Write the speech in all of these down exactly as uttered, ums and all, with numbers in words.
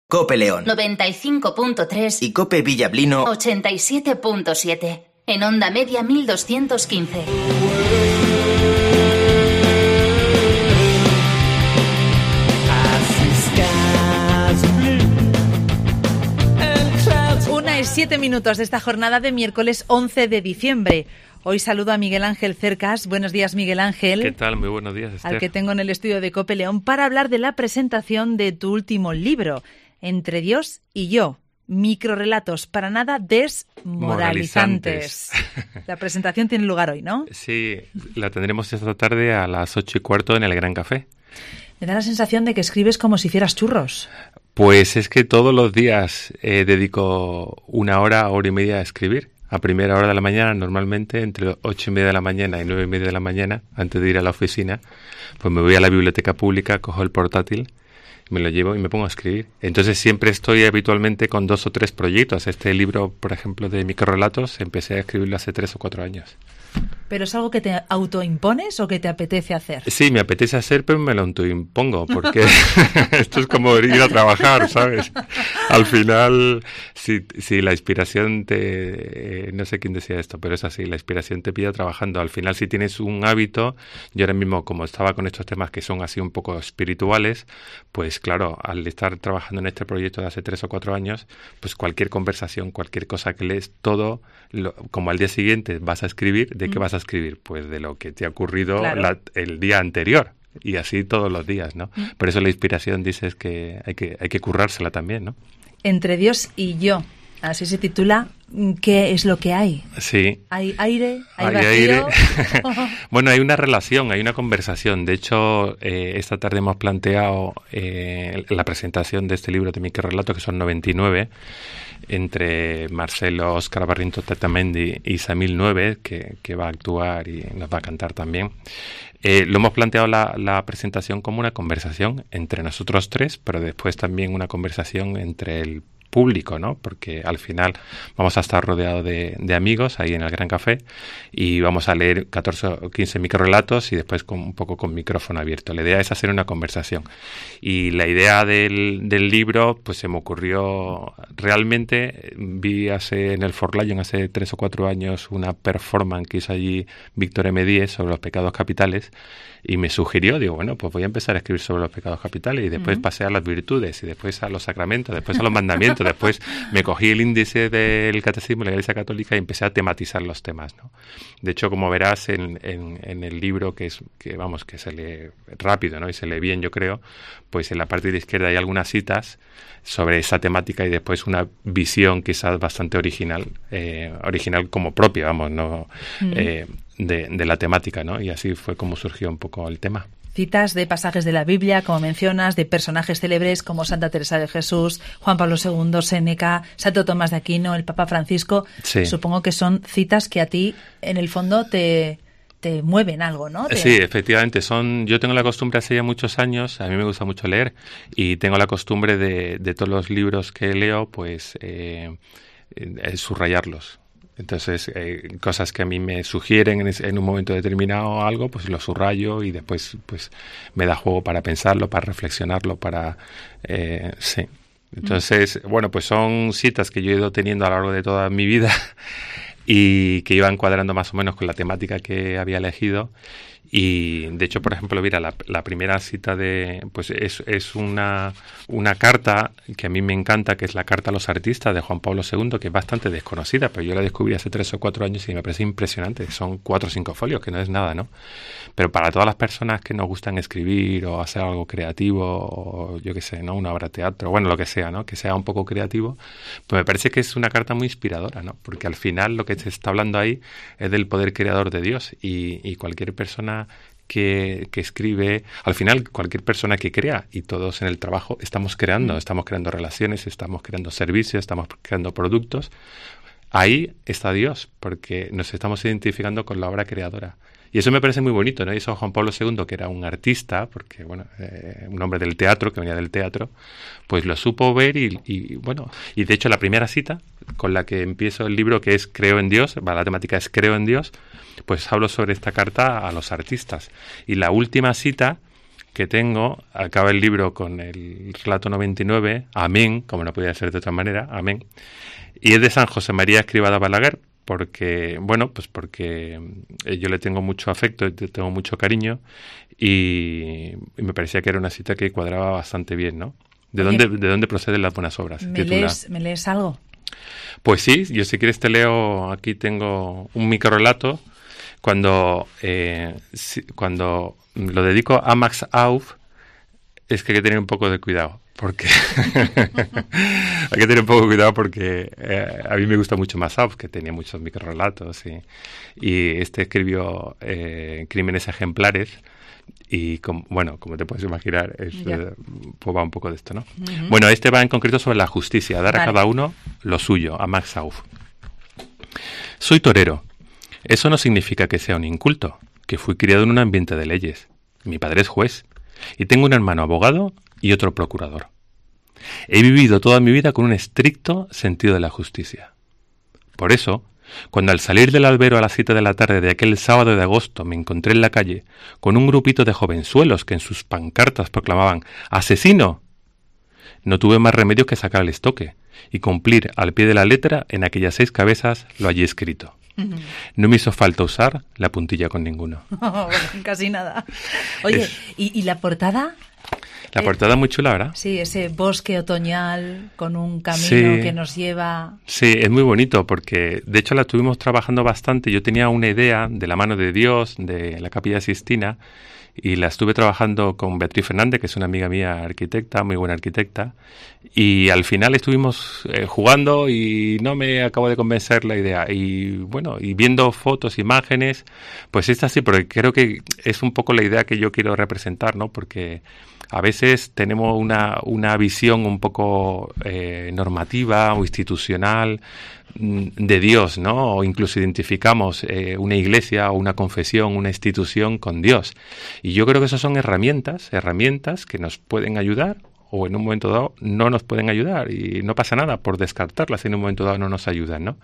COPE León noventa y cinco punto tres y COPE Villablino ochenta y siete punto siete. En onda media mil doscientos quince. Una y siete minutos de esta jornada de miércoles once de diciembre. Hoy saludo a Miguel Ángel Cercas. Buenos días, Miguel Ángel. ¿Qué tal? Muy buenos días, Esther. Al que tengo en el estudio de COPE León para hablar de la presentación de tu último libro, Entre Dios y yo. Microrrelatos para nada desmoralizantes. La presentación tiene lugar hoy, ¿no? Sí, la tendremos esta tarde a las ocho y cuarto en el Gran Café. Me da la sensación de que escribes como si hicieras churros. Pues es que todos los días eh, dedico una hora, hora y media a escribir. A primera hora de la mañana, normalmente, entre ocho y media de la mañana y nueve y media de la mañana, antes de ir a la oficina, pues me voy a la biblioteca pública, cojo el portátil, me lo llevo y me pongo a escribir. Entonces siempre estoy habitualmente con dos o tres proyectos. Este libro, por ejemplo, de microrrelatos, empecé a escribirlo hace tres o cuatro años. ¿Pero es algo que te autoimpones o que te apetece hacer? Sí, me apetece hacer, pero me lo autoimpongo, porque esto es como ir a trabajar, ¿sabes? Al final, si, si la inspiración te... Eh, no sé quién decía esto, pero es así, la inspiración te pilla trabajando. Al final, si tienes un hábito, yo ahora mismo, como estaba con estos temas que son así un poco espirituales, pues claro, al estar trabajando en este proyecto de hace tres o cuatro años, pues cualquier conversación, cualquier cosa que lees, todo, lo, como al día siguiente vas a escribir, ¿de qué vas a escribir? Pues de lo que te ha ocurrido claro. la, el día anterior. Y así todos los días, ¿no? Mm. Por eso la inspiración, dices que hay que hay que currársela también, ¿no? Entre Dios y yo. Así se titula. ¿Qué es lo que hay? Sí. ¿Hay aire? ¿Hay, hay vacío? Aire. Bueno, hay una relación, hay una conversación. De hecho, eh, esta tarde hemos planteado eh, la presentación de este libro de microrrelatos, que son noventa y nueve, entre Marcelo, Óscar Barrientos Tetamendi y Samil Nueve, que, que va a actuar y nos va a cantar también. Eh, lo hemos planteado la, la presentación como una conversación entre nosotros tres, pero después también una conversación entre el público, ¿no? Porque al final vamos a estar rodeados de, de amigos ahí en el Gran Café y vamos a leer catorce o quince microrrelatos y después con, un poco con micrófono abierto. La idea es hacer una conversación. Y la idea del, del libro, pues se me ocurrió realmente, vi hace en el Forlyon hace tres o cuatro años una performance que hizo allí Víctor M. Díez sobre los pecados capitales y me sugirió, digo, bueno, pues voy a empezar a escribir sobre los pecados capitales y después uh-huh. pasé a las virtudes y después a los sacramentos, después a los mandamientos. Después me cogí el índice del Catecismo de la Iglesia Católica y empecé a tematizar los temas, ¿no? De hecho, como verás en, en, en el libro, que es que vamos que se lee rápido, ¿no? Y se lee bien, yo creo, pues en la parte de la izquierda hay algunas citas sobre esa temática y después una visión quizás bastante original, eh, original como propia, vamos, no mm. eh, de, de la temática, ¿no? Y así fue como surgió un poco el tema. Citas de pasajes de la Biblia, como mencionas, de personajes célebres como Santa Teresa de Jesús, Juan Pablo segundo, Séneca, Santo Tomás de Aquino, el Papa Francisco. Sí. Supongo que son citas que a ti, en el fondo, te, te mueven algo, ¿no? Te... Sí, efectivamente. Son. Yo tengo la costumbre hace ya muchos años, a mí me gusta mucho leer, y tengo la costumbre de, de todos los libros que leo, pues, eh, eh, subrayarlos. Entonces, eh, cosas que a mí me sugieren en, ese, en un momento determinado algo, pues lo subrayo y después pues me da juego para pensarlo, para reflexionarlo, para... Eh, sí. Entonces, bueno, pues son citas que yo he ido teniendo a lo largo de toda mi vida y que iban cuadrando más o menos con la temática que había elegido. Y de hecho, por ejemplo, mira, la, la primera cita de pues es, es una, una carta que a mí me encanta, que es la Carta a los Artistas de Juan Pablo segundo, que es bastante desconocida, pero yo la descubrí hace tres o cuatro años y me parece impresionante. Son cuatro o cinco folios, que no es nada, ¿no? Pero para todas las personas que nos gustan escribir o hacer algo creativo, o yo qué sé, ¿no? Una obra de teatro, bueno, lo que sea, ¿no? Que sea un poco creativo, pues me parece que es una carta muy inspiradora, ¿no? Porque al final lo que se está hablando ahí es del poder creador de Dios y, y cualquier persona Que, que escribe, al final cualquier persona que crea, y todos en el trabajo estamos creando, estamos creando relaciones, estamos creando servicios, estamos creando productos, ahí está Dios, porque nos estamos identificando con la obra creadora. Y eso me parece muy bonito, ¿no? Y eso Juan Pablo segundo, que era un artista, porque, bueno, eh, un hombre del teatro, que venía del teatro, pues lo supo ver y, y, bueno, y de hecho la primera cita con la que empiezo el libro, que es Creo en Dios, la temática es Creo en Dios, pues hablo sobre esta carta a los artistas. Y la última cita, que tengo, acaba el libro con el relato noventa y nueve, Amén, como no podía ser de otra manera, Amén, y es de San José María Escrivá de Balaguer, porque, bueno, pues porque yo le tengo mucho afecto, le tengo mucho cariño, y, y me parecía que era una cita que cuadraba bastante bien, ¿no? ¿De dónde, ¿De dónde proceden las buenas obras? ¿Me lees, ¿Me lees algo? Pues sí, yo si quieres te leo, aquí tengo un microrelato, cuando, eh, si, cuando lo dedico a Max Auf, es que hay que tener un poco de cuidado, porque hay que tener un poco de cuidado porque eh, a mí me gusta mucho Max Auf, que tenía muchos microrelatos, y, y este escribió eh, Crímenes ejemplares. Y, com, bueno, como te puedes imaginar, es, eh, pues va un poco de esto, ¿no? Uh-huh. Bueno, este va en concreto sobre la justicia, dar vale. a cada uno lo suyo, a Max Auf. Soy torero. Eso no significa que sea un inculto, que fui criado en un ambiente de leyes. Mi padre es juez, y tengo un hermano abogado y otro procurador. He vivido toda mi vida con un estricto sentido de la justicia. Por eso, cuando al salir del albero a las siete de la tarde de aquel sábado de agosto me encontré en la calle con un grupito de jovenzuelos que en sus pancartas proclamaban ¡asesino!, no tuve más remedio que sacar el estoque y cumplir al pie de la letra en aquellas seis cabezas lo allí escrito. Uh-huh. No me hizo falta usar la puntilla con ninguno. Oh, bueno, casi nada. Oye, es... ¿y, ¿y la portada? La portada es muy chula, ¿verdad? Sí, ese bosque otoñal con un camino sí, que nos lleva... Sí, es muy bonito porque, de hecho, la estuvimos trabajando bastante. Yo tenía una idea de la mano de Dios, de la Capilla Sixtina, y la estuve trabajando con Beatriz Fernández, que es una amiga mía arquitecta, muy buena arquitecta, y al final estuvimos eh, jugando y no me acabo de convencer la idea. Y bueno, y viendo fotos, imágenes, pues esta sí, porque creo que es un poco la idea que yo quiero representar, ¿no? Porque a veces tenemos una, una visión un poco eh, normativa o institucional de Dios, ¿no? O incluso identificamos eh, una iglesia o una confesión, una institución con Dios. Y yo creo que esas son herramientas, herramientas que nos pueden ayudar o en un momento dado no nos pueden ayudar y no pasa nada por descartarlas si en un momento dado no nos ayudan, ¿no?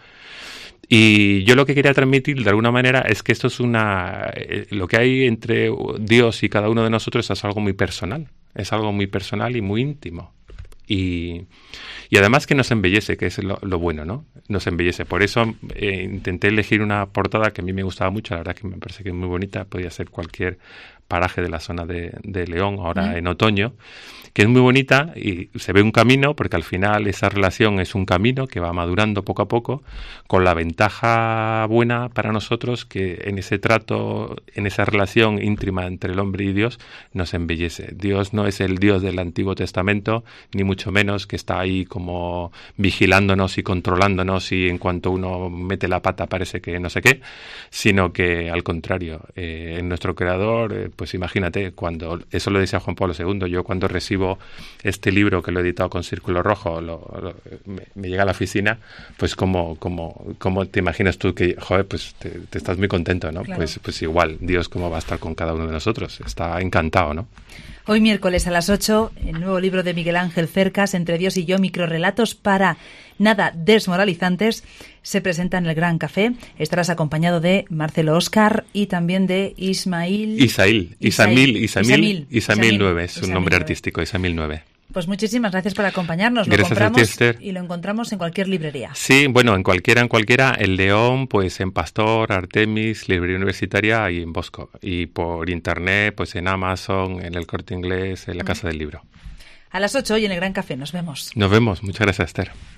Y yo lo que quería transmitir de alguna manera es que esto es una... Eh, lo que hay entre Dios y cada uno de nosotros es algo muy personal, es algo muy personal y muy íntimo. Y, y además que nos embellece, que es lo, lo bueno, ¿no? Nos embellece. Por eso eh, intenté elegir una portada que a mí me gustaba mucho, la verdad que me parece que es muy bonita, podía ser cualquier paraje de la zona de, de León, ahora mm. en otoño, que es muy bonita y se ve un camino, porque al final esa relación es un camino que va madurando poco a poco, con la ventaja buena para nosotros que en ese trato, en esa relación íntima entre el hombre y Dios, nos embellece. Dios no es el Dios del Antiguo Testamento, ni mucho menos que está ahí como vigilándonos y controlándonos y en cuanto uno mete la pata parece que no sé qué, sino que al contrario, eh, en nuestro Creador, eh, pues imagínate, cuando eso lo decía Juan Pablo segundo, yo cuando recibo este libro que lo he editado con Círculo Rojo, lo, lo, me, me llega a la oficina, pues como, como, como te imaginas tú que, joder, pues te, te estás muy contento, ¿no? Claro. Pues, pues igual, Dios cómo va a estar con cada uno de nosotros, está encantado, ¿no? Hoy miércoles a las ocho, el nuevo libro de Miguel Ángel Cercas, Entre Dios y yo, microrelatos para nada desmoralizantes, se presenta en el Gran Café. Estarás acompañado de Marcelo Óscar y también de Ismail... Isail, Isamil, Isamil, Isamil nueve, es un nombre artístico, Isamil nueve. Pues muchísimas gracias por acompañarnos. Lo gracias compramos a ti, Esther. Y lo encontramos en cualquier librería. Sí, bueno, en cualquiera, en cualquiera. En León, pues en Pastor, Artemis, Librería Universitaria y en Bosco. Y por internet, pues en Amazon, en el Corte Inglés, en la mm. Casa del Libro. A las ocho hoy en el Gran Café. Nos vemos. Nos vemos. Muchas gracias, Esther.